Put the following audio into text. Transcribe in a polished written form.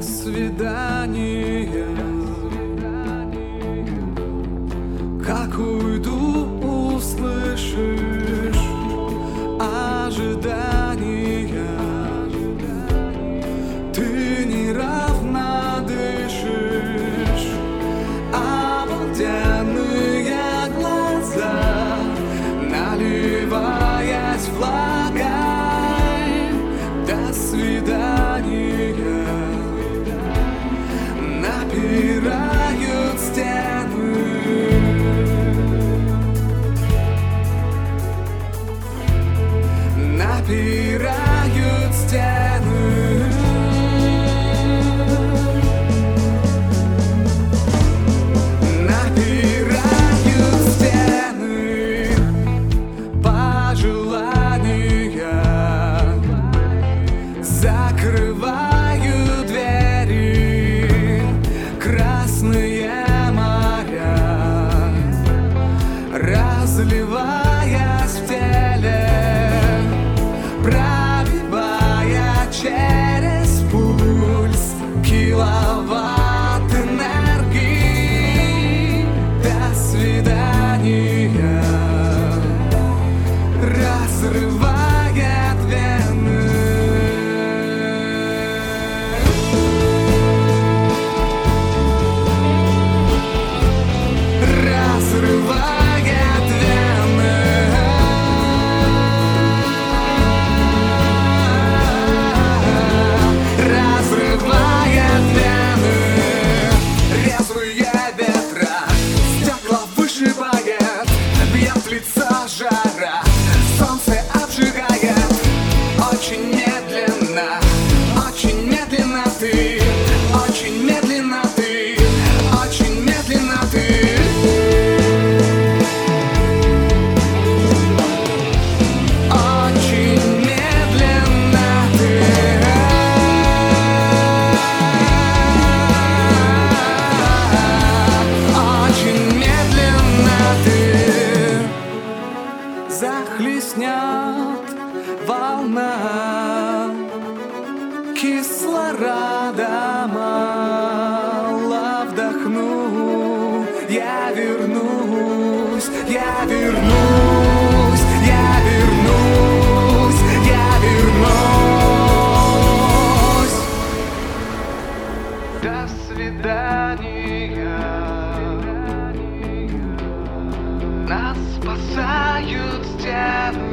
свидания. Как уйду, услышишь ожидания. Ты неравно дышишь, обалденные глаза, наливаясь влагой. До свидания. Напирают стены. Напирают стены. Напирают стены. Пожелания. Закрываю двери. Красные моря, разливаясь в теле, пробивая через пульс киловатт энергии. До свидания. Разрывает вены. Разрывает вены. Разрывает вены. Резвые ветра, стекла вышибает, бьет в лицо жара, солнце обжигает. Очень медленно ты, очень медленно ты, очень медленно ты. Очень медленно ты. Очень медленно ты. Захлестнет волна кислорода мало, вдохну. Я вернусь, я вернусь, я вернусь, я вернусь. До свидания. Нас спасают стены.